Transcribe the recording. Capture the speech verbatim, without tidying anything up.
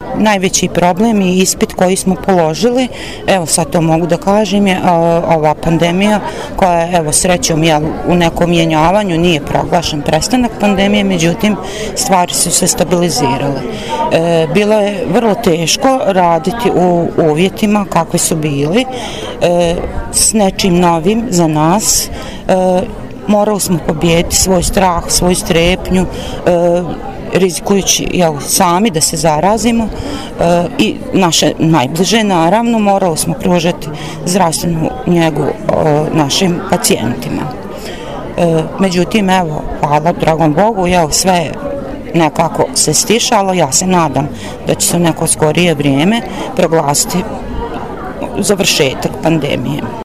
najveći problem i ispit koji smo položili, evo sad to mogu da kažem, je ova pandemija koja je, evo srećom, jel, u nekom jenjavanju, nije proglašen prestanak pandemije, međutim stvari su se stabilizirale. E, bilo je vrlo teško raditi u uvjetima kakvi su bili, e, s nečim novim za nas. E, morali smo pobijediti svoj strah, svoju strepnju, e, rizikujući, jel, sami da se zarazimo, e, i naše najbliže, naravno, morali smo pružati zdravstvenu njegu e, našim pacijentima. E, međutim, evo, hvala dragom Bogu, jel, sve nekako se stišalo. Ja se nadam da će se u neko skorije vrijeme proglasiti završetak pandemije.